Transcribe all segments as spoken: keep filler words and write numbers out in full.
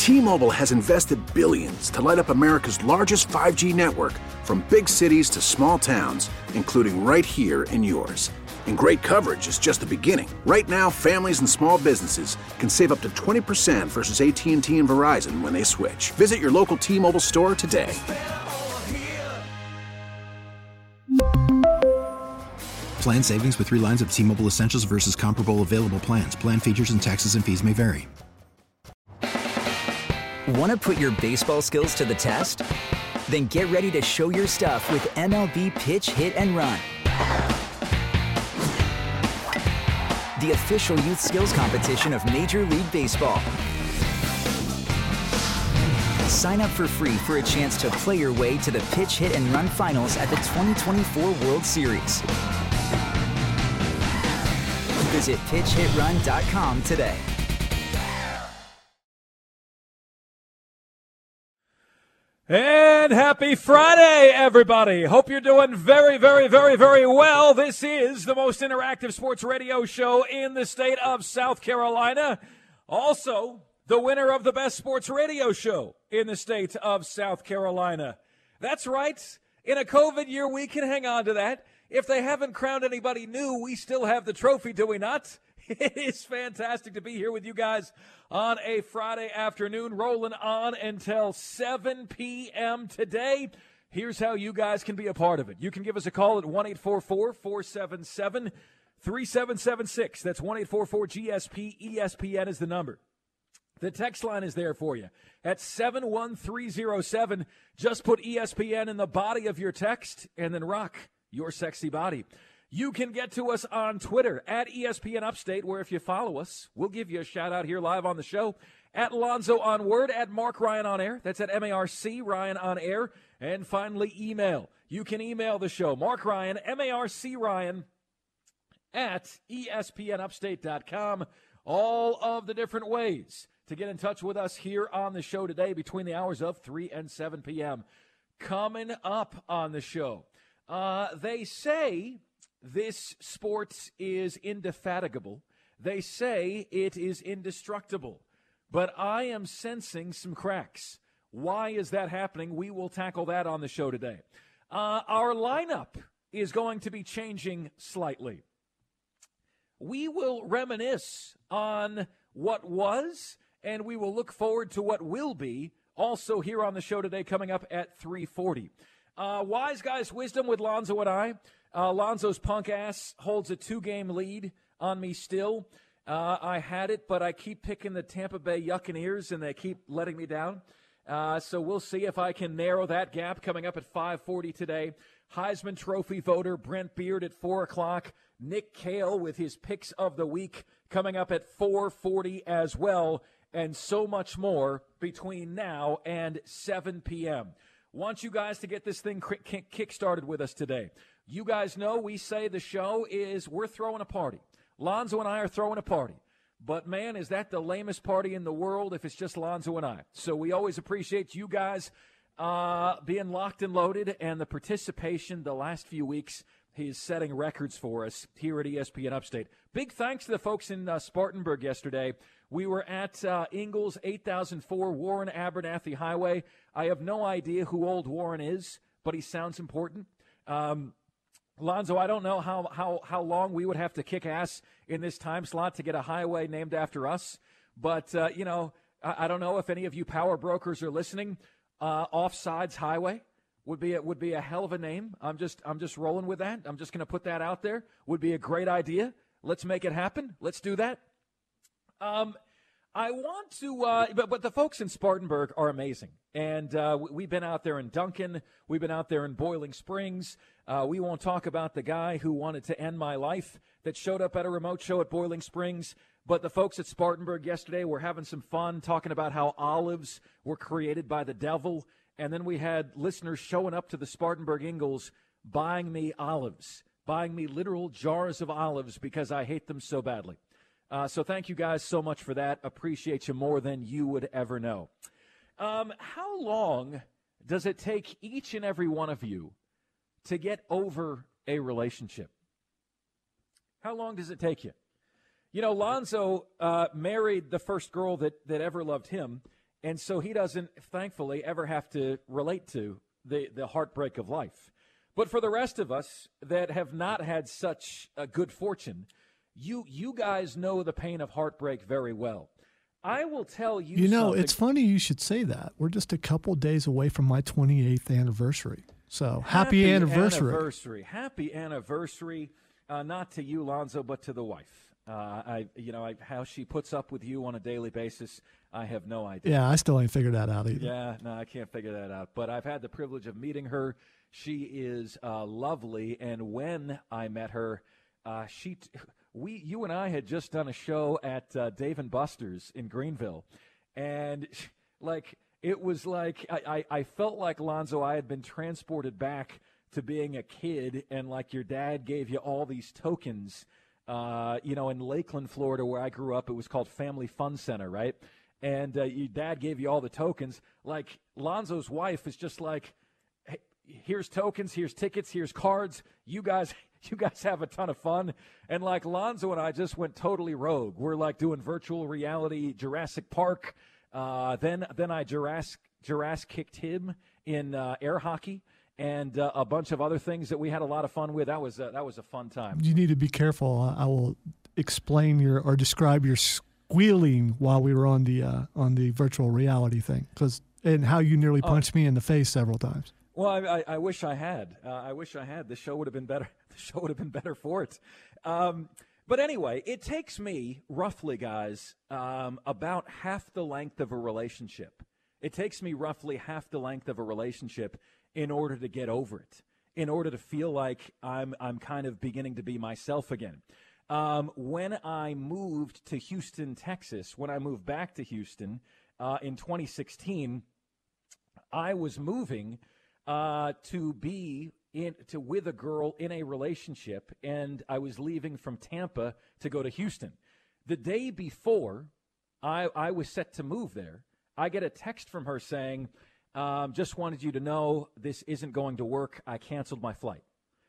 T-Mobile has invested billions to light up America's largest five G network, from big cities to small towns, including right here in yours. And great coverage is just the beginning. Right now, families and small businesses can save up to twenty percent versus A T and T and Verizon when they switch. Visit your local T-Mobile store today. Plan savings with three lines of T-Mobile Essentials versus comparable available plans. Plan features and taxes and fees may vary. Want to put your baseball skills to the test? Then get ready to show your stuff with M L B Pitch, Hit, and Run, the official youth skills competition of Major League Baseball. Sign up for free for a chance to play your way to the Pitch, Hit, and Run finals at the twenty twenty-four World Series. Visit pitch hit run dot com today. And happy Friday, everybody. Hope you're doing very, very, very, very well. This is the most interactive sports radio show in the state of South Carolina. Also, the winner of the best sports radio show in the state of South Carolina. That's right. In a COVID year, we can hang on to that. If they haven't crowned anybody new, we still have the trophy, do we not? It is fantastic to be here with you guys on a Friday afternoon, rolling on until seven p.m. today. Here's how you guys can be a part of it. You can give us a call at one eight four four, four seven seven, three seven seven six. That's one eight four four G S P. E S P N is the number. The text line is there for you at seven one three zero seven. Just put E S P N in the body of your text and then rock your sexy body. You can get to us on Twitter at E S P N Upstate, where if you follow us, we'll give you a shout out here live on the show. At Lonzo on Word, at Mark Ryan on Air. That's at M A R C Ryan on Air. And finally, email. You can email the show, Mark Ryan, M A R C Ryan, at E S P N upstate dot com. All of the different ways to get in touch with us here on the show today between the hours of three and seven p.m. Coming up on the show, uh, they say this sport is indefatigable. They say it is indestructible. But I am sensing some cracks. Why is that happening? We will tackle that on the show today. Uh, our lineup is going to be changing slightly. We will reminisce on what was, and we will look forward to what will be, also here on the show today, coming up at three forty. Uh, Wise Guys Wisdom with Lonzo and I. Uh, Lonzo's punk ass holds a two-game lead on me still. Uh, I had it, but I keep picking the Tampa Bay Buccaneers, and they keep letting me down. Uh, so we'll see if I can narrow that gap coming up at five forty today. Heisman Trophy voter Brent Beard at four o'clock. Nick Cale with his picks of the week coming up at four forty as well, and so much more between now and seven p.m. Want you guys to get this thing kick-started with us today. You guys know we say the show is we're throwing a party. Lonzo and I are throwing a party. But, man, is that the lamest party in the world if it's just Lonzo and I. So we always appreciate you guys uh, being locked and loaded, and the participation the last few weeks. He is setting records for us here at E S P N Upstate. Big thanks to the folks in uh, Spartanburg yesterday. We were at uh, Ingalls eight thousand four Warren Abernathy Highway. I have no idea who old Warren is, but he sounds important. Um, Lonzo, I don't know how, how, how long we would have to kick ass in this time slot to get a highway named after us. But, uh, you know, I, I don't know if any of you power brokers are listening. Uh, Offsides Highway would be a, would be a hell of a name. I'm just I'm just rolling with that. I'm just going to put that out there. Would be a great idea. Let's make it happen. Let's do that. Um, I want to, uh, but, but the folks in Spartanburg are amazing. And uh, we've been out there in Duncan. We've been out there in Boiling Springs. Uh, we won't talk about the guy who wanted to end my life that showed up at a remote show at Boiling Springs. But the folks at Spartanburg yesterday were having some fun talking about how olives were created by the devil. And then we had listeners showing up to the Spartanburg Ingalls buying me olives, buying me literal jars of olives because I hate them so badly. Uh, so thank you guys so much for that. Appreciate you more than you would ever know. Um, how long does it take each and every one of you to get over a relationship? How long does it take you? You know, Lonzo uh, married the first girl that, that ever loved him, And so he doesn't, thankfully, ever have to relate to the, the heartbreak of life. But for the rest of us that have not had such a good fortune, you you guys know the pain of heartbreak very well. I will tell you You know, something. it's funny you should say that. We're just a couple days away from my twenty-eighth anniversary. So happy, happy anniversary. anniversary. Happy anniversary, uh, not to you, Lonzo, but to the wife. Uh, I, you know, I, how she puts up with you on a daily basis, I have no idea. Yeah, I still ain't figured that out either. Yeah, no, I can't figure that out. But I've had the privilege of meeting her. She is uh, lovely, and when I met her, uh, she, t- we, you and I had just done a show at uh, Dave and Buster's in Greenville, and like it was like I, I, I felt like, Lonzo, I had been transported back to being a kid, and like your dad gave you all these tokens. Uh, you know, in Lakeland, Florida, where I grew up, it was called Family Fun Center, right? And uh, your dad gave you all the tokens. Like Lonzo's wife is just like, hey, here's tokens, here's tickets, here's cards. You guys, you guys have a ton of fun. And like Lonzo and I just went totally rogue. We're like doing virtual reality, Jurassic Park. Uh, then, then I Jurassic Jurassic kicked him in uh, air hockey. And uh, a bunch of other things that we had a lot of fun with. That was uh, that was a fun time. You need to be careful. I will explain your or describe your squealing while we were on the uh, on the virtual reality thing, because and how you nearly punched oh. me in the face several times. Well, I, I, I wish I had. Uh, I wish I had. The show would have been better. The show would have been better for it. Um, but anyway, it takes me roughly, guys, um, about half the length of a relationship. It takes me roughly half the length of a relationship in order to get over it, in order to feel like I'm I'm kind of beginning to be myself again. Um, when I moved to Houston, Texas, when I moved back to Houston uh, in twenty sixteen, I was moving uh, to be in to with a girl in a relationship, and I was leaving from Tampa to go to Houston. The day before I, I was set to move there, I get a text from her saying, Um, just wanted you to know this isn't going to work. I canceled my flight.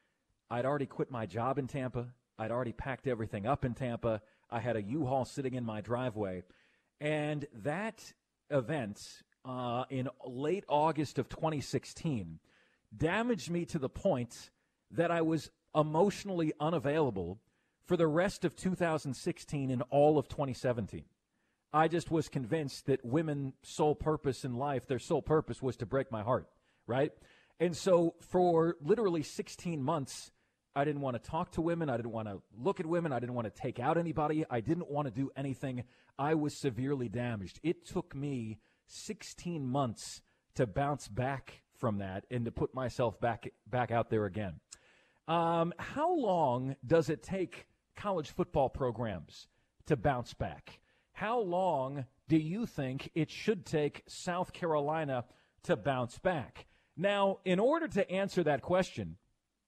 I'd already quit my job in Tampa. I'd already packed everything up in Tampa. I had a U-Haul sitting in my driveway. And that event uh, in late August of twenty sixteen damaged me to the point that I was emotionally unavailable for the rest of two thousand sixteen and all of twenty seventeen. I just was convinced that women's sole purpose in life, their sole purpose was to break my heart, right? And so for literally sixteen months, I didn't want to talk to women. I didn't want to look at women. I didn't want to take out anybody. I didn't want to do anything. I was severely damaged. It took me sixteen months to bounce back from that and to put myself back back out there again. Um, how long does it take college football programs to bounce back? How long do you think it should take South Carolina to bounce back? Now, in order to answer that question,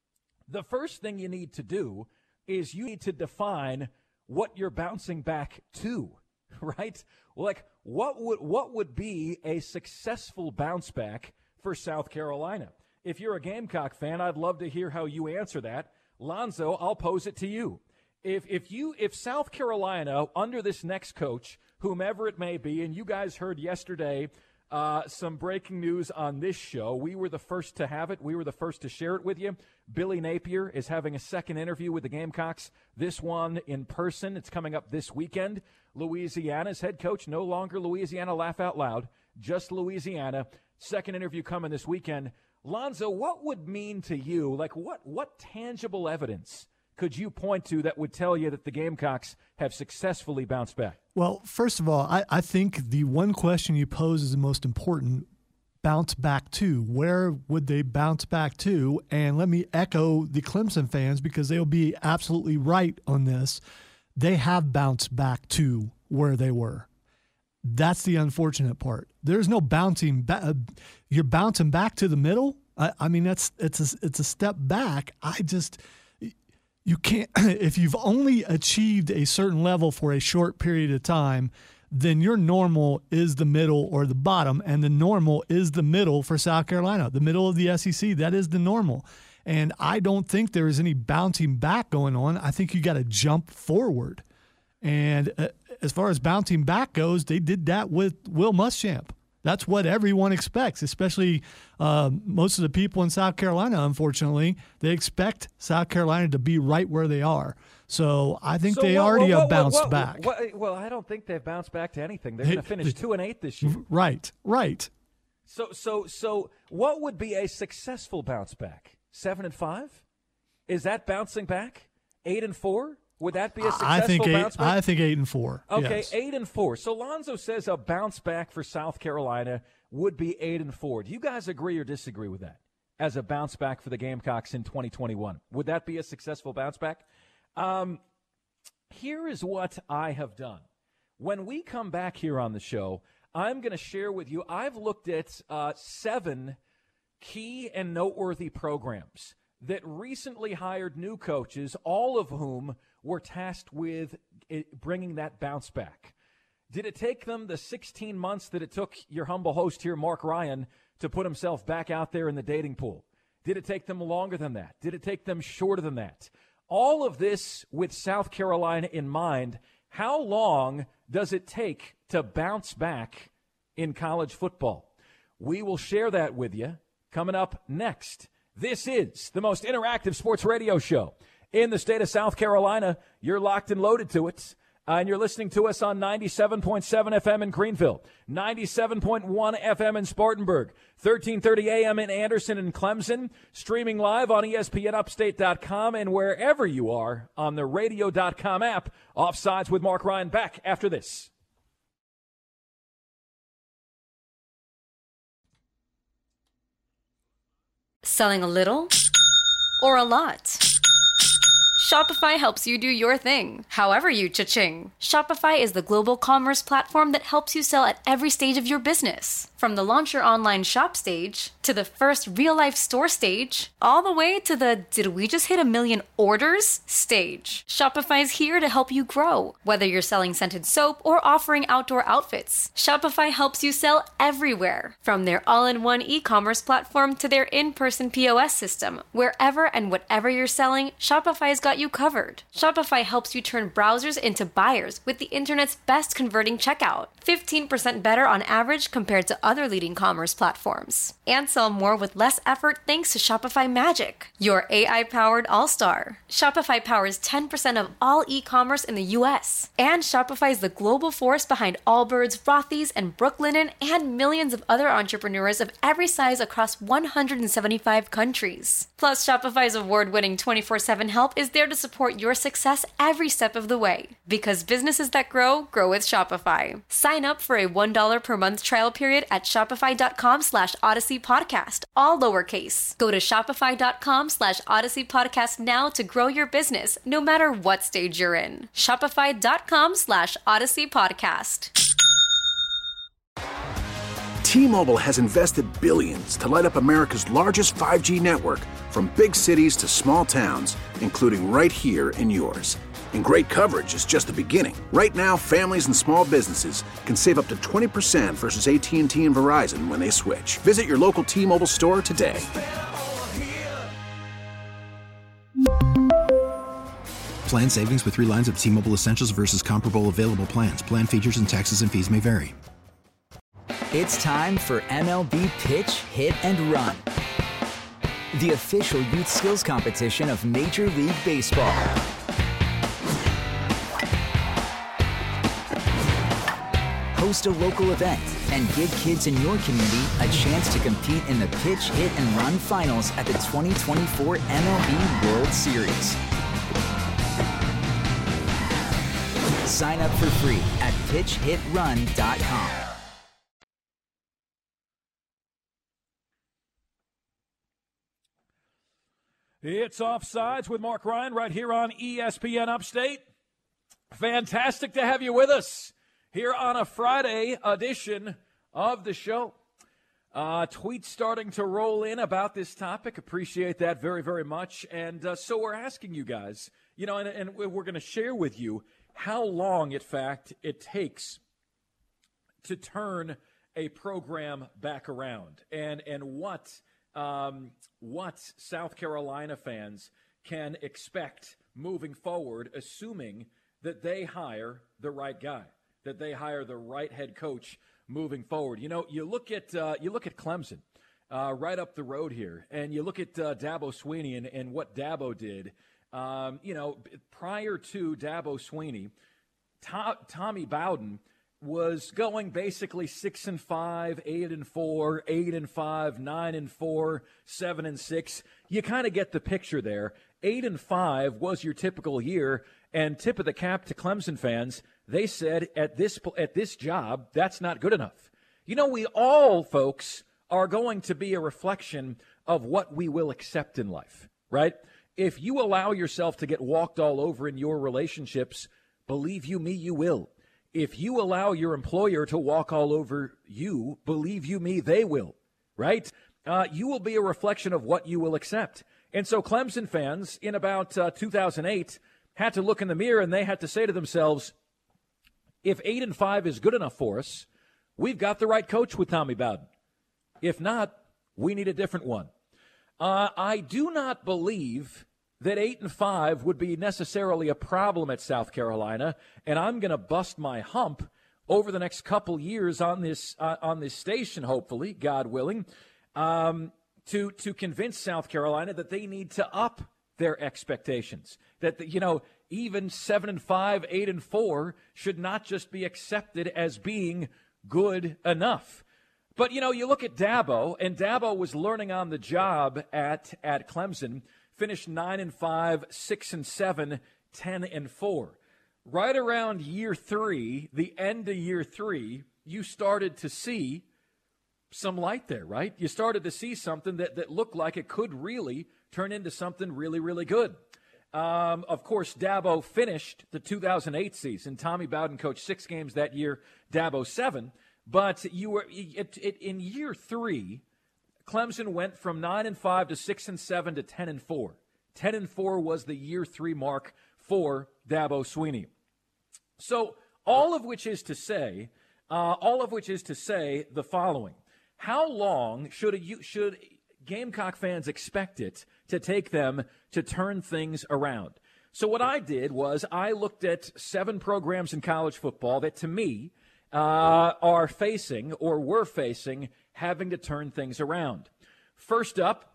the first thing you need to do is you need to define what you're bouncing back to, right? Like, what would what would be a successful bounce back for South Carolina? If you're a Gamecock fan, I'd love to hear how you answer that. Lonzo, I'll pose it to you. If if you if South Carolina, under this next coach, whomever it may be, and you guys heard yesterday uh, some breaking news on this show. We were the first to have it. We were the first to share it with you. Billy Napier is having a second interview with the Gamecocks, this one in person. It's coming up this weekend. Louisiana's head coach, no longer Louisiana Laugh Out Loud, just Louisiana. Second interview coming this weekend. Lonzo, what would mean to you, like what what tangible evidence could you point to that would tell you that the Gamecocks have successfully bounced back? Well, first of all, I, I think the one question you pose is the most important. Bounce back to. Where would they bounce back to? And let me echo the Clemson fans because they'll be absolutely right on this. They have bounced back to where they were. That's the unfortunate part. There's no bouncing back. You're bouncing back to the middle. I, I mean, that's it's a, it's a step back. I just you can't. If you've only achieved a certain level for a short period of time, then your normal is the middle or the bottom, and the normal is the middle for South Carolina, the middle of the S E C. That is the normal. And I don't think there is any bouncing back going on. I think you got to jump forward. And uh, as far as bouncing back goes, they did that with Will Muschamp. that's what everyone expects, especially uh, most of the people in South Carolina, unfortunately. They expect South Carolina to be right where they are. So I think so they what, already what, have bounced what, what, back. What, well, I don't think they've bounced back to anything. They're going to finish two and eight this year. Right, right. So, so, so, what would be a successful bounce back? Seven and five? Is that bouncing back? Eight and four? Would that be a successful I think eight, bounce back? I think eight and four. Okay, yes. eight and four. So Lonzo says a bounce back for South Carolina would be eight and four. Do you guys agree or disagree with that as a bounce back for the Gamecocks in twenty twenty-one? Would that be a successful bounce back? Um, here is what I have done. When we come back here on the show, I'm going to share with you, I've looked at uh, seven key and noteworthy programs that recently hired new coaches, all of whom were tasked with it, bringing that bounce back. Did it take them the sixteen months that it took your humble host here, Mark Ryan, to put himself back out there in the dating pool? Did it take them longer than that? Did it take them shorter than that? All of this with South Carolina in mind. How long does it take to bounce back in college football? We will share that with you coming up next. This is the most interactive sports radio show in the state of South Carolina. You're locked and loaded to it, uh, and you're listening to us on ninety-seven point seven F M in Greenville, ninety-seven point one F M in Spartanburg, thirteen thirty A M in Anderson and Clemson, streaming live on E S P N upstate dot com and wherever you are on the radio dot com app. Offsides with Mark Ryan back after this. Selling a little or a lot? Shopify helps you do your thing, however you cha-ching. Shopify is the global commerce platform that helps you sell at every stage of your business. From the launch your online shop stage, to the first real-life store stage, all the way to the did we just hit a million orders stage. Shopify is here to help you grow. Whether you're selling scented soap or offering outdoor outfits, Shopify helps you sell everywhere. From their all-in-one e-commerce platform to their in-person P O S system, wherever and whatever you're selling, Shopify's got you covered. Shopify helps you turn browsers into buyers with the internet's best converting checkout, fifteen percent better on average compared to other leading commerce platforms. And sell more with less effort thanks to Shopify Magic, your A I-powered all-star. Shopify powers ten percent of all e-commerce in the U S. And Shopify is the global force behind Allbirds, Rothy's, and Brooklinen, and millions of other entrepreneurs of every size across one hundred seventy-five countries. Plus, Shopify's award-winning twenty-four seven help is there to support your success every step of the way. Because businesses that grow, grow with Shopify. Sign up for a one dollar per month trial period at shopify.com slash Odyssey Podcast, all lowercase. Go to shopify.com slash Odyssey Podcast now to grow your business, no matter what stage you're in. Shopify.com slash Odyssey Podcast. T-Mobile has invested billions to light up America's largest five G network, from big cities to small towns, including right here in yours. And great coverage is just the beginning. Right now, families and small businesses can save up to twenty percent versus A T and T and Verizon when they switch. Visit your local T-Mobile store today. Plan savings with three lines of T-Mobile Essentials versus comparable available plans. Plan features and taxes and fees may vary. It's time for M L B Pitch, Hit, and Run, the official youth skills competition of Major League Baseball. Host a local event and give kids in your community a chance to compete in the Pitch, Hit, and Run finals at the twenty twenty-four M L B World Series. Sign up for free at pitch hit run dot com. It's Offsides with Mark Ryan right here on E S P N Upstate. Fantastic to have you with us here on a Friday edition of the show. Uh, tweets starting to roll in about this topic. Appreciate that very, very much. And uh, so we're asking you guys, you know, and, and we're going to share with you how long, in fact, it takes to turn a program back around, and and what um, what South Carolina fans can expect moving forward, assuming that they hire the right guy, that they hire the right head coach moving forward. You know, you look at uh, you look at Clemson uh, right up the road here, and you look at uh, Dabo Swinney and, and what Dabo did. Um, you know, prior to Dabo Swinney, to- Tommy Bowden was going basically six and five, eight and four, eight and five, nine and four, seven and six. You kind of get the picture there. Eight and five was your typical year, and tip of the cap to Clemson fans. They said at this at this job, that's not good enough. You know, we all, folks, are going to be a reflection of what we will accept in life, right? If you allow yourself to get walked all over in your relationships, believe you me, you will. If you allow your employer to walk all over you, believe you me, they will, right? Uh, you will be a reflection of what you will accept. And so Clemson fans in about uh, two thousand eight had to look in the mirror and they had to say to themselves, if eight and five is good enough for us, we've got the right coach with Tommy Bowden. If not, we need a different one. Uh, I do not believe that eight and five would be necessarily a problem at South Carolina, and I'm going to bust my hump over the next couple years on this uh, on this station, hopefully, God willing, um, to to convince South Carolina that they need to up their expectations. That the, you know, even seven and five, eight and four should not just be accepted as being good enough. But you know, you look at Dabo, and Dabo was learning on the job at at Clemson. Finished nine and five, six and seven, ten and four. Right around year three, the end of year three, you started to see some light there, right? You started to see something that, that looked like it could really turn into something really, really good. Um, of course, Dabo finished the two thousand eight season. Tommy Bowden coached six games that year, Dabo seven. But you were it, it, in year three, Clemson went from nine and five to six and seven to ten and four. Ten and four was the year three mark for Dabo Swinney. So all of which is to say, uh, all of which is to say the following: how long should a, should Gamecock fans expect it to take them to turn things around? So what I did was I looked at seven programs in college football that, to me, uh, are facing or were facing having to turn things around. First up,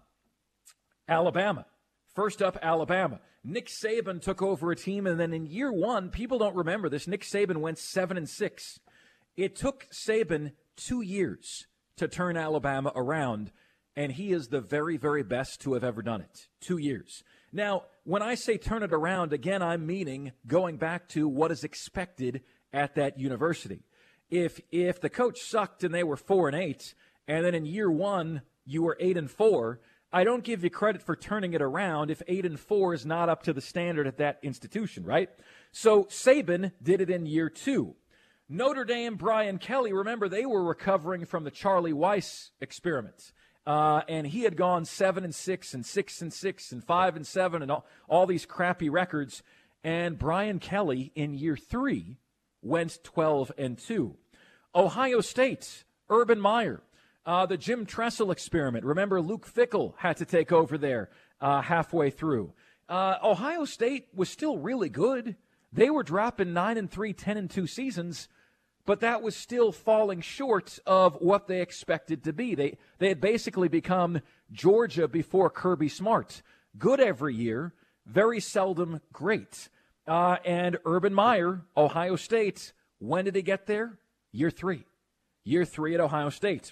Alabama. First up, Alabama. Nick Saban took over a team, and then in year one, people don't remember this, Nick Saban went seven and six. It took Saban two years to turn Alabama around, and he is the very, very best to have ever done it. Two years. Now, when I say turn it around, again, I'm meaning going back to what is expected at that university. If if the coach sucked and they were four and eight, and then in year one you were eight and four, I don't give you credit for turning it around if eight and four is not up to the standard at that institution, right? So Saban did it in year two. Notre Dame, Brian Kelly, remember they were recovering from the Charlie Weiss experiment. Uh, and he had gone seven and six and six and six and five and seven and all, all these crappy records. And Brian Kelly in year three went twelve and two. Ohio State, Urban Meyer, uh, the Jim Tressel experiment. Remember, Luke Fickell had to take over there uh, halfway through. Uh, Ohio State was still really good. They were dropping nine and three, ten and two seasons, but that was still falling short of what they expected to be. They they had basically become Georgia before Kirby Smart. Good every year, very seldom great. Uh, and Urban Meyer, Ohio State, when did he get there? Year three. Year three at Ohio State.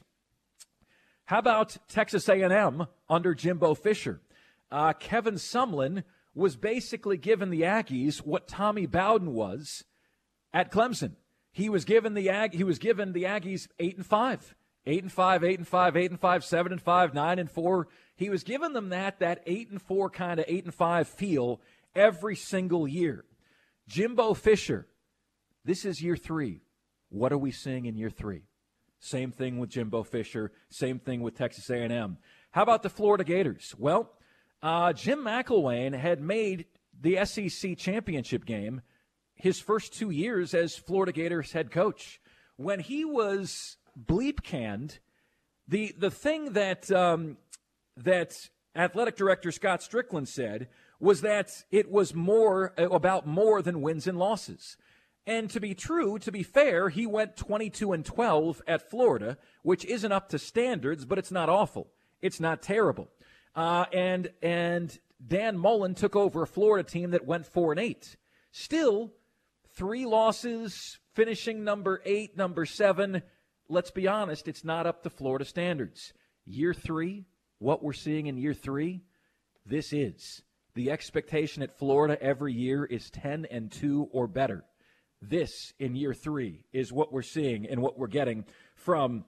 How about Texas A and M under Jimbo Fisher? Uh, Kevin Sumlin was basically given the Aggies what Tommy Bowden was at Clemson. He was given the Ag- he was given the Aggies eight and five, eight and five, eight and five, eight and five, seven and five, nine and four. He was given them that that eight and four kind of eight and five feel every single year. Jimbo Fisher, this is year three. What are we seeing in year three? Same thing with Jimbo Fisher. Same thing with Texas A and M. How about the Florida Gators? Well, uh, Jim McElwain had made the S E C championship game his first two years as Florida Gators head coach. When he was bleep canned, the the thing that um, that athletic director Scott Strickland said was that it was more about more than wins and losses. And to be true, to be fair, he went twenty-two and twelve at Florida, which isn't up to standards, but it's not awful. It's not terrible. Uh, and and Dan Mullen took over a Florida team that went four and eight. Still, three losses, finishing number eight, number seven. Let's be honest, it's not up to Florida standards. Year three, what we're seeing in year three, this is. The expectation at Florida every year is ten and two or better. This, in year three, is what we're seeing and what we're getting from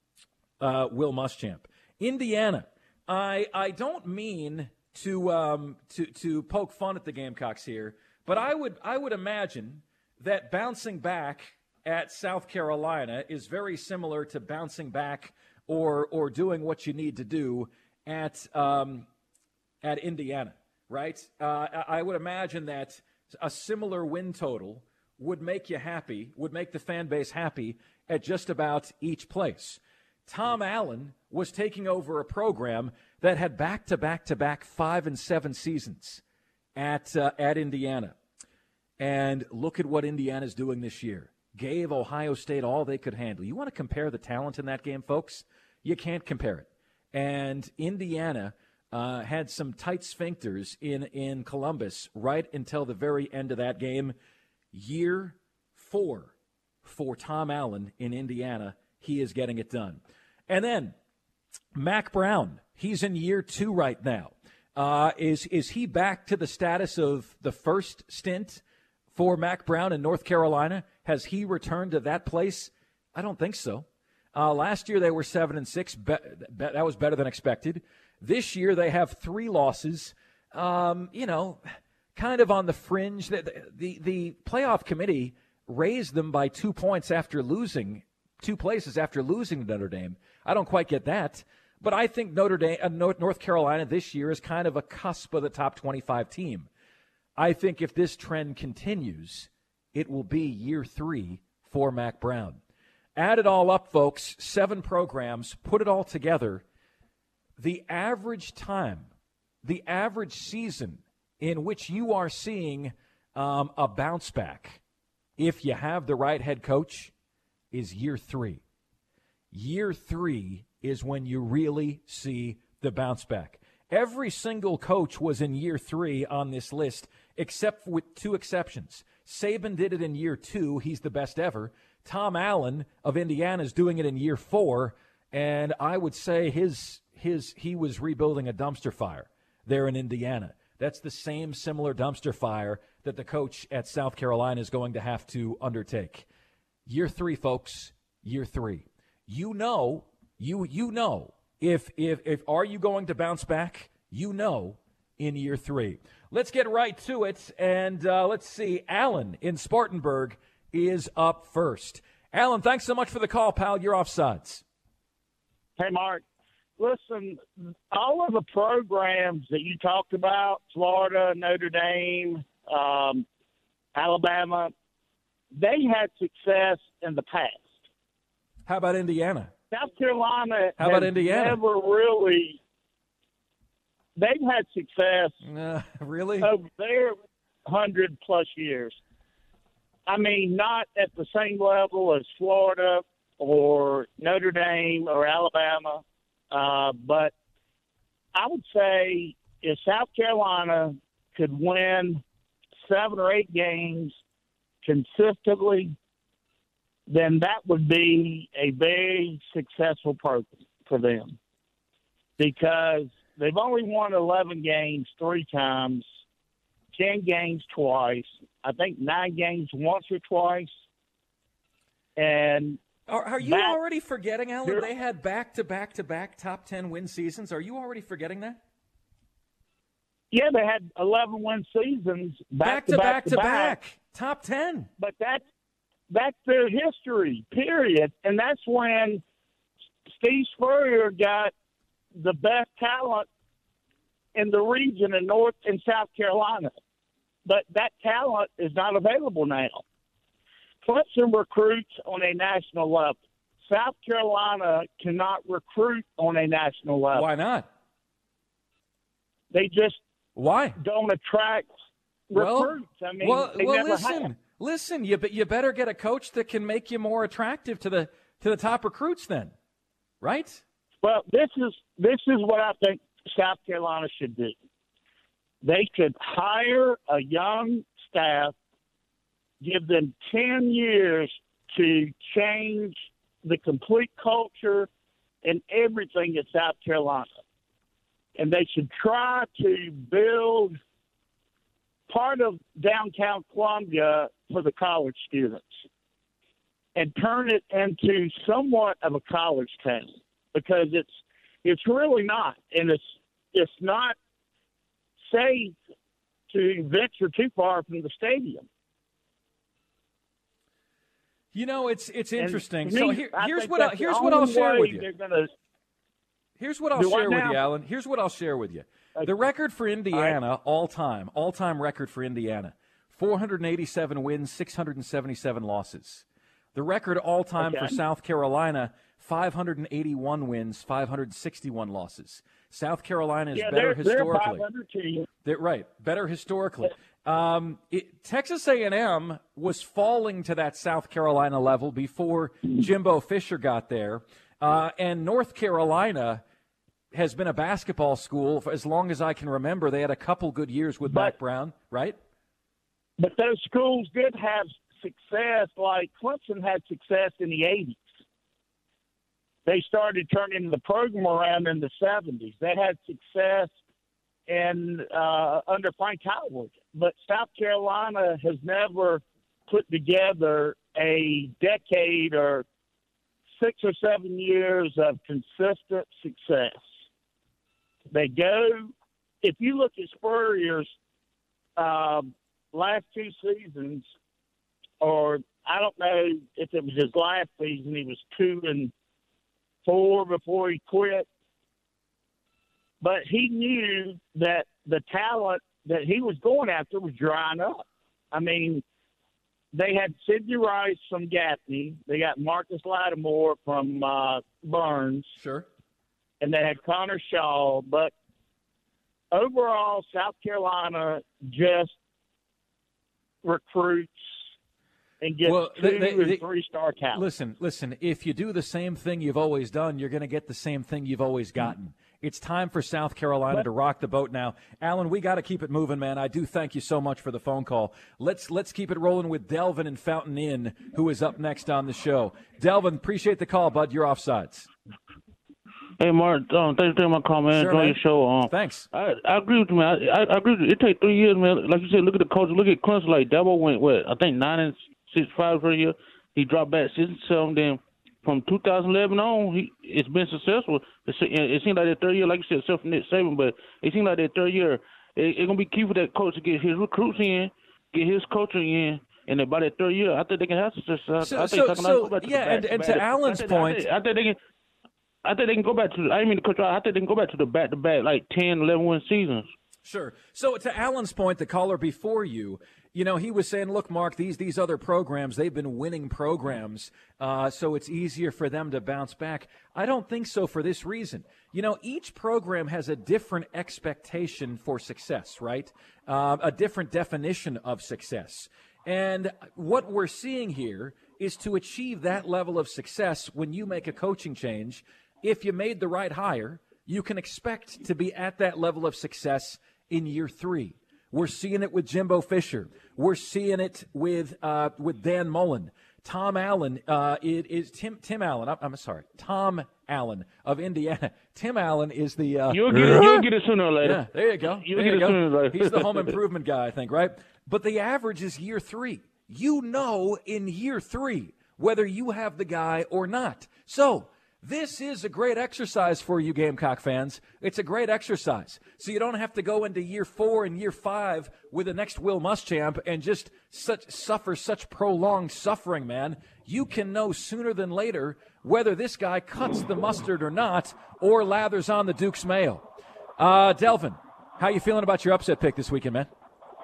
uh, Will Muschamp. Indiana, I I don't mean to um, to to poke fun at the Gamecocks here, but I would I would imagine that bouncing back at South Carolina is very similar to bouncing back or or doing what you need to do at um, at Indiana, right? Uh, I would imagine that a similar win total would make you happy, would make the fan base happy at just about each place. Tom Allen was taking over a program that had back-to-back-to-back five and seven seasons at uh, at Indiana. And look at what Indiana's doing this year. Gave Ohio State all they could handle. You want to compare the talent in that game, folks? You can't compare it. And Indiana uh, had some tight sphincters in, in Columbus right until the very end of that game. Year four for Tom Allen in Indiana. He is getting it done. And then Mack Brown, he's in year two right now. Uh, is is he back to the status of the first stint for Mack Brown in North Carolina? Has he returned to that place? I don't think so. Uh, last year they were seven and six. Be- be- that was better than expected. This year they have three losses. Um, you know, kind of on the fringe. The, the the playoff committee raised them by two points after losing two places after losing to Notre Dame. I don't quite get that, but I think Notre Dame, uh, North Carolina this year is kind of a cusp of the top twenty-five team. I think if this trend continues, it will be year three for Mack Brown. Add it all up, folks. Seven programs. Put it all together. The average time, the average season in which you are seeing um, a bounce back, if you have the right head coach, is year three. Year three is when you really see the bounce back. Every single coach was in year three on this list, except with two exceptions. Saban did it in year two. He's the best ever. Tom Allen of Indiana is doing it in year four, and I would say his his he was rebuilding a dumpster fire there in Indiana. That's the same similar dumpster fire that the coach at South Carolina is going to have to undertake. Year three, folks, year three. You know, you you know, if if if are you going to bounce back? You know, in year three. Let's get right to it, and uh, let's see. Alan in Spartanburg is up first. Alan, thanks so much for the call, pal. You're offsides. Hey, Mark. Listen, all of the programs that you talked about, Florida, Notre Dame, um, Alabama, they had success in the past. How about Indiana? South Carolina How about has Indiana? never really – they've had success uh, really? over their one hundred plus years. I mean, not at the same level as Florida or Notre Dame or Alabama. Uh, but I would say if South Carolina could win seven or eight games consistently, then that would be a very successful program for them, because they've only won eleven games three times, ten games twice, I think nine games once or twice. And Are, are you that, already forgetting, Alan? They had back-to-back-to-back top ten win seasons. Are you already forgetting that? Yeah, they had eleven win seasons back, Back-to-back-to-back, to back, to back. top ten. But that's, that's their history, period. And that's when Steve Spurrier got the best talent in the region in North and South Carolina. But that talent is not available now. Clemson recruits on a national level. South Carolina cannot recruit on a national level. Why not? They just Why? don't attract recruits. Well, I mean, well, they well never listen, have. Listen, you you better get a coach that can make you more attractive to the to the top recruits then, right? Well, this is this is what I think South Carolina should do. They could hire a young staff, give them ten years to change the complete culture and everything at South Carolina. And they should try to build part of downtown Columbia for the college students and turn it into somewhat of a college town, because it's it's really not. And it's it's not safe to venture too far from the stadium. You know, it's it's interesting. Me, so here, here's what I, here's the what I'll share with you. Gonna, here's what I'll share with you, Alan. Here's what I'll share with you. Okay. The record for Indiana, all, right. all time, all time record for Indiana, four hundred eighty-seven wins, six hundred seventy-seven losses. The record all time okay. for South Carolina, five hundred eighty-one wins, five hundred sixty-one losses. South Carolina is yeah, better they're, historically. They're they're, right, better historically. Um, it, Texas A and M was falling to that South Carolina level before Jimbo Fisher got there, uh, and North Carolina has been a basketball school for as long as I can remember. They had a couple good years with but, Mack Brown, right? But those schools did have success, like Clemson had success in the eighties. They started turning the program around in the seventies. They had success in uh, under Frank Howard. But South Carolina has never put together a decade or six or seven years of consistent success. They go, if you look at Spurrier's uh, last two seasons, or I don't know if it was his last season, he was two and four before he quit. But he knew that the talent that he was going after was drying up. I mean, they had Sidney Rice from Gaffney. They got Marcus Lattimore from uh, Burns. Sure. And they had Connor Shaw. But overall, South Carolina just recruits and gets well, two they, they, and they, three-star talent. Listen, listen, if you do the same thing you've always done, you're going to get the same thing you've always gotten. Mm-hmm. It's time for South Carolina but, to rock the boat now. Alan, we got to keep it moving, man. I do thank you so much for the phone call. Let's let's keep it rolling with Delvin in Fountain Inn, who is up next on the show. Delvin, appreciate the call, bud. You're offsides. Hey, Mark, um, thanks for taking my call, man. Sure, Enjoy man. your show. Um, Thanks. I, I agree with you, man. I, I agree with you. It takes three years, man. Like you said, look at the coach. Look at Clemson. Like, Dabo went, what, I think nine and six, five for a year. He dropped back six and seven. Then from two thousand eleven on, he it's been successful. It, it seems like that third year, like you said, except for Nick Saban, but it seems like that third year, it's it going to be key for that coach to get his recruits in, get his coaching in, and then by that third year, I think they can have success. I, so, I think so, so yeah, and, and to Alan's I think, point. I think, I think they can. I think they can go back to. I didn't mean to cut you out. I think they can go back to the back-to-back, like ten, eleven win seasons. Sure. So to Alan's point, the caller before you, you know, he was saying, look, Mark, these these other programs, they've been winning programs, uh, so it's easier for them to bounce back. I don't think so for this reason. You know, each program has a different expectation for success, right? Uh, a different definition of success. And what we're seeing here is to achieve that level of success when you make a coaching change, if you made the right hire, you can expect to be at that level of success in year three. We're seeing it with Jimbo Fisher. We're seeing it with uh, with Dan Mullen. Tom Allen uh, it is Tim Tim Allen. I'm, I'm sorry, Tom Allen of Indiana. Tim Allen is the. Uh, you'll get it. You'll get it sooner or later. Yeah, there you go. You'll there get you it go. sooner or later. He's the home improvement guy, I think, right? But the average is year three. You know, in year three whether you have the guy or not. So. This is a great exercise for you Gamecock fans. It's a great exercise. So you don't have to go into year four and year five with the next Will Muschamp and just such suffer such prolonged suffering, man. You can know sooner than later whether this guy cuts the mustard or not or lathers on the Duke's mayo. Uh, Delvin, how you feeling about your upset pick this weekend, man?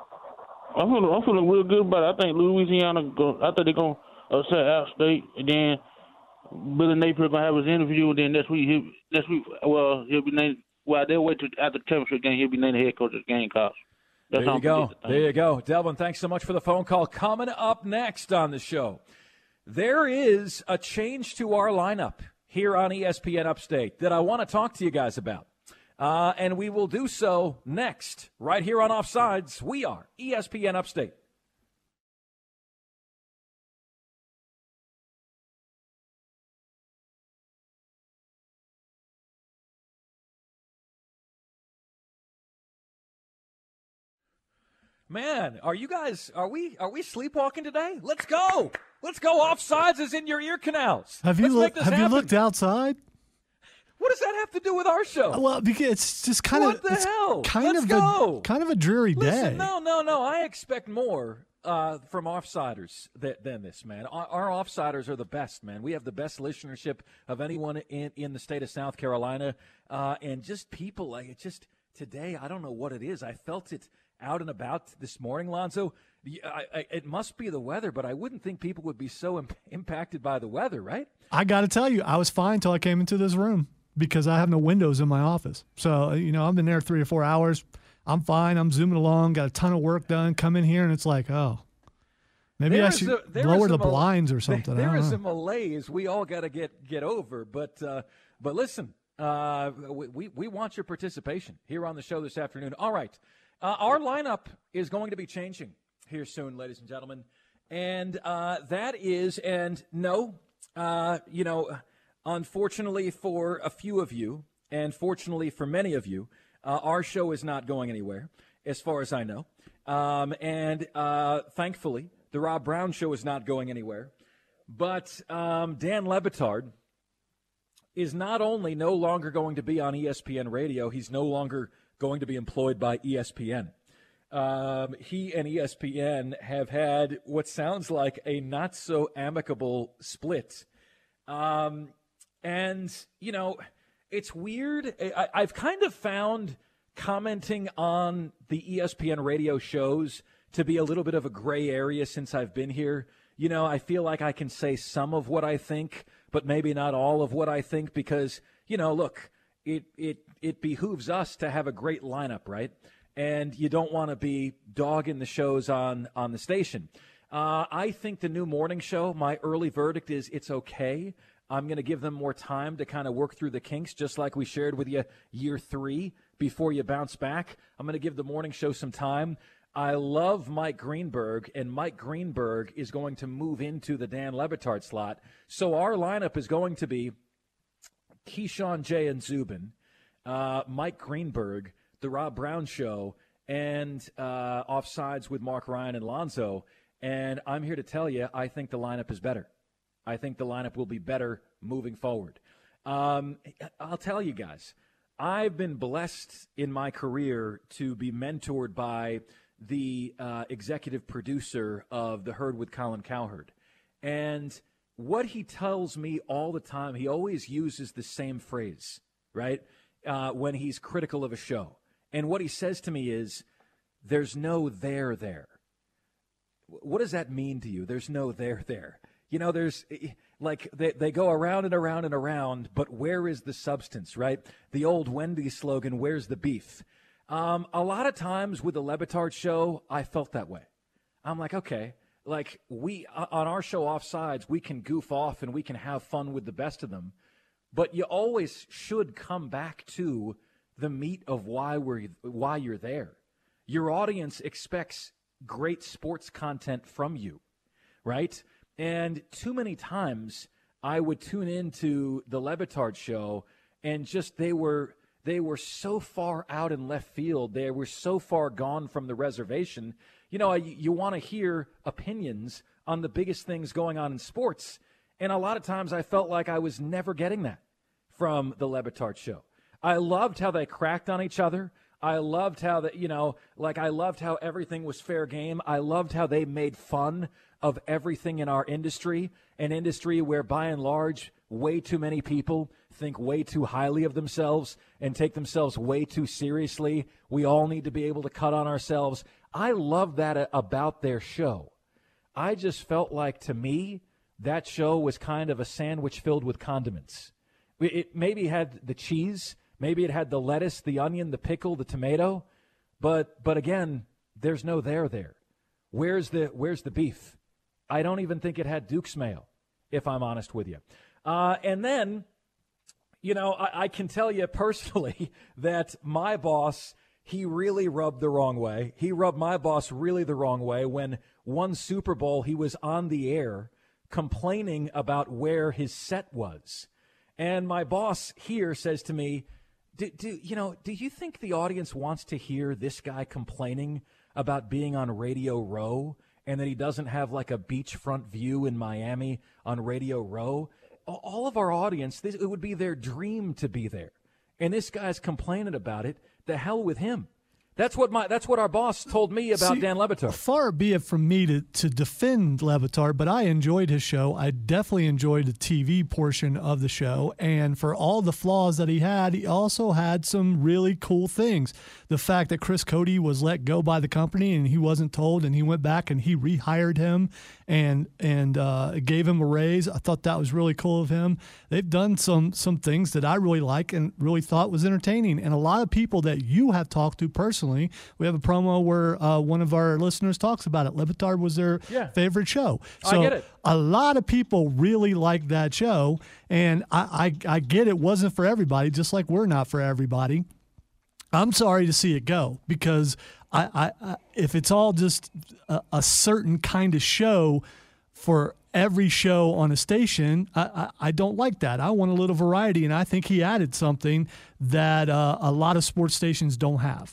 I'm feeling, I'm feeling real good about it. I think Louisiana, go, I think they're going to upset App State, and then Billy Napier gonna have his interview, and then next week, he'll, next week, well, he'll be named. Well, they'll wait till after the championship game. He'll be named the head coach of the Gamecocks. That's there you go. The there you go. Delvin, thanks so much for the phone call. Coming up next on the show, there is a change to our lineup here on E S P N Upstate that I want to talk to you guys about. Uh, and we will do so next, right here on Offsides. We are E S P N Upstate. Man, are you guys, are we are we sleepwalking today? Let's go. Let's go. Offsides is in your ear canals. Have you, Let's look, make this have happen. you looked outside? What does that have to do with our show? Well, because it's just kind what of the it's hell? kind Let's of go. a kind of a dreary Listen, day. no, no, no. I expect more uh, from Offsiders than, than this, man. Our, our Offsiders are the best, man. We have the best listenership of anyone in, in the state of South Carolina, uh, and just people like it. Just today, I don't know what it is. I felt it out and about this morning, Lonzo. I, I, it must be the weather, but I wouldn't think people would be so imp- impacted by the weather, right? I got to tell you, I was fine until I came into this room because I have no windows in my office. So, you know, I've been there three or four hours. I'm fine. I'm zooming along, got a ton of work done. Come in here, and it's like, oh, maybe there I should a, lower the mal- blinds or something. There, there I is know. a malaise we all got to get get over. But uh, but listen, uh, we we want your participation here on the show this afternoon. All right, uh, our lineup is going to be changing here soon, ladies and gentlemen, and uh, that is and no, uh, you know, unfortunately for a few of you, and fortunately for many of you, uh, our show is not going anywhere, as far as I know, um, and uh, thankfully, the Rob Brown Show is not going anywhere. But um, Dan Le Batard is not only no longer going to be on E S P N Radio, he's no longer going to be employed by E S P N. Um, he and E S P N have had what sounds like a not-so-amicable split. Um, and, you know, it's weird. I, I've kind of found commenting on the E S P N radio shows to be a little bit of a gray area since I've been here. You know, I feel like I can say some of what I think, but maybe not all of what I think because, you know, look, it it it behooves us to have a great lineup, right? And you don't want to be dogging the shows on, on the station. Uh, I think the new morning show, my early verdict is it's okay. I'm going to give them more time to kind of work through the kinks, just like we shared with you year three before you bounce back. I'm going to give the morning show some time. I love Mike Greenberg, and Mike Greenberg is going to move into the Dan Le Batard slot. So our lineup is going to be Keyshawn, Jay, and Zubin, uh, Mike Greenberg, the Rob Brown Show, and uh, Offsides with Mark Ryan and Lonzo. And I'm here to tell you, I think the lineup is better. I think the lineup will be better moving forward. Um, I'll tell you guys, I've been blessed in my career to be mentored by the uh, executive producer of The Herd with Colin Cowherd. And what he tells me all the time, he always uses the same phrase, right, uh, when he's critical of a show. And what he says to me is, there's no there there. What does that mean to you? There's no there there. You know, there's like they, they go around and around and around, but where is the substance, right? The old Wendy's slogan, where's the beef? Um, a lot of times with the Le Batard show, I felt that way. I'm like, okay, like we on our show Offsides, we can goof off and we can have fun with the best of them, but you always should come back to the meat of why we're why you're there. Your audience expects great sports content from you, right? And too many times I would tune into the Le Batard show and just they were they were so far out in left field. They were so far gone from the reservation. You know, you, you want to hear opinions on the biggest things going on in sports. And a lot of times I felt like I was never getting that from the Le Batard show. I loved how they cracked on each other. I loved how that, you know, like I loved how everything was fair game. I loved how they made fun of everything in our industry, an industry where by and large, way too many people think way too highly of themselves and take themselves way too seriously. We all need to be able to cut on ourselves. I love that about their show. I just felt like, to me, that show was kind of a sandwich filled with condiments. It maybe had the cheese, maybe it had the lettuce, the onion, the pickle, the tomato, but but again, There's no there there. Where's the where's the beef? I don't even think it had Duke's mayo, if I'm honest with you. Uh, and then, you know, I, I can tell you personally that my boss, he really rubbed the wrong way. He rubbed my boss really the wrong way when one Super Bowl he was on the air complaining about where his set was. And my boss here says to me, do, do you know, do you think the audience wants to hear this guy complaining about being on Radio Row and that he doesn't have like a beachfront view in Miami on Radio Row? All of our audience, this, it would be their dream to be there. And this guy's complaining about it. The hell with him. That's what my that's what our boss told me about See, Dan Le Batard. Far be it from me to, to defend Le Batard, but I enjoyed his show. I definitely enjoyed the T V portion of the show. And for all the flaws that he had, he also had some really cool things. The fact that Chris Cody was let go by the company and he wasn't told, and he went back and he rehired him and and uh, gave him a raise. I thought that was really cool of him. They've done some some things that I really like and really thought was entertaining. And a lot of people that you have talked to personally, we have a promo where uh, one of our listeners talks about it. Le Batard was their yeah. favorite show. So I get it. A lot of people really like that show, and I, I, I get it wasn't for everybody, just like we're not for everybody. I'm sorry to see it go because I, I, I if it's all just a, a certain kind of show for every show on a station, I, I, I don't like that. I want a little variety, and I think he added something that uh, a lot of sports stations don't have.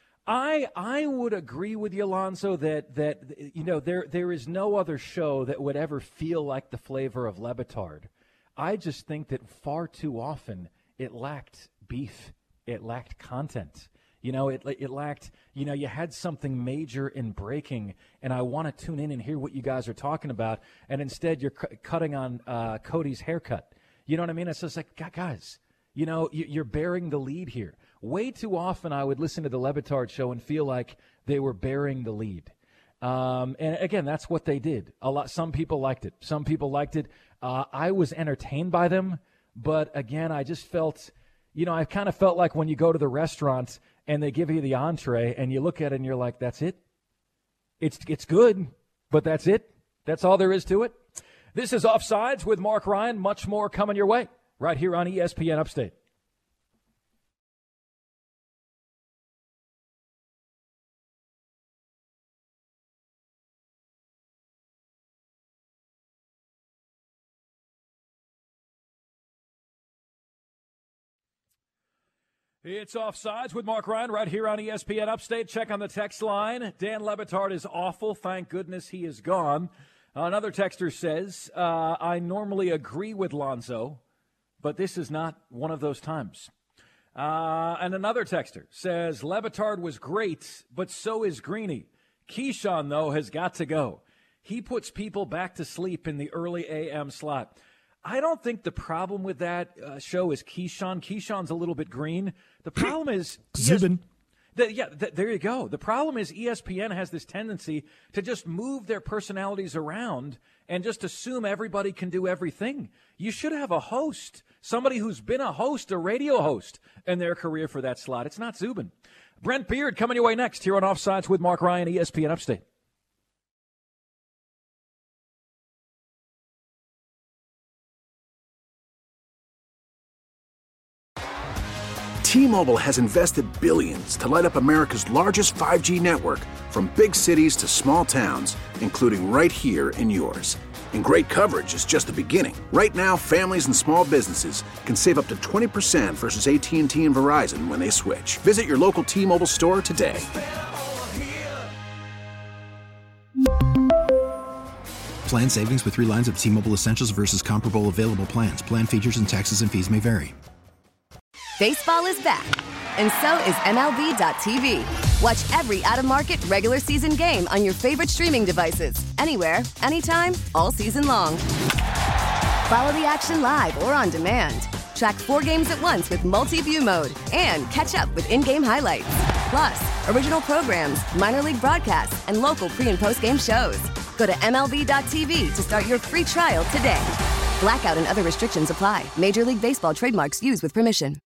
I I would agree with you, Alonzo, that that you know there there is no other show that would ever feel like the flavor of Le Batard. I just think that far too often it lacked beef, it lacked content. You know, it it lacked. You know, you had something major and breaking, and I want to tune in and hear what you guys are talking about, and instead you're cu- cutting on uh, Cody's haircut. You know what I mean? It's just like, guys, you know, you're bearing the lead here. Way too often I would listen to the Le Batard show and feel like they were bearing the lead. Um, and again, that's what they did. A lot. Some people liked it. Some people liked it. Uh, I was entertained by them. But again, I just felt, you know, I kind of felt like when you go to the restaurant and they give you the entree and you look at it and you're like, that's it. It's, it's good, but that's it. That's all there is to it. This is Offsides with Mark Ryan. Much more coming your way right here on E S P N Upstate. It's Offsides with Mark Ryan right here on E S P N Upstate. Check on the text line. Dan Le Batard is awful. Thank goodness he is gone. Another texter says, uh, I normally agree with Lonzo, but this is not one of those times. Uh, and another texter says, Le Batard was great, but so is Greeny. Keyshawn, though, has got to go. He puts people back to sleep in the early A M slot. I don't think the problem with that uh, show is Keyshawn. Keyshawn's a little bit green. The problem is Zubin. The, yeah, th- there you go. The problem is E S P N has this tendency to just move their personalities around and just assume everybody can do everything. You should have a host, somebody who's been a host, a radio host in their career for that slot. It's not Zubin. Brent Beard coming your way next here on Offsides with Mark Ryan, E S P N Upstate. T-Mobile has invested billions to light up America's largest five G network, from big cities to small towns, including right here in yours. And great coverage is just the beginning. Right now, families and small businesses can save up to twenty percent versus A T and T and Verizon when they switch. Visit your local T-Mobile store today. Plan savings with three lines of T-Mobile Essentials versus comparable available plans. Plan features and taxes and fees may vary. Baseball is back, and so is M L B dot T V. Watch every out-of-market regular season game on your favorite streaming devices, anywhere, anytime, all season long. Follow the action live or on demand. Track four games at once with multi-view mode and catch up with in-game highlights. Plus, original programs, minor league broadcasts, and local pre- and post-game shows. Go to M L B dot T V to start your free trial today. Blackout and other restrictions apply. Major League Baseball trademarks used with permission.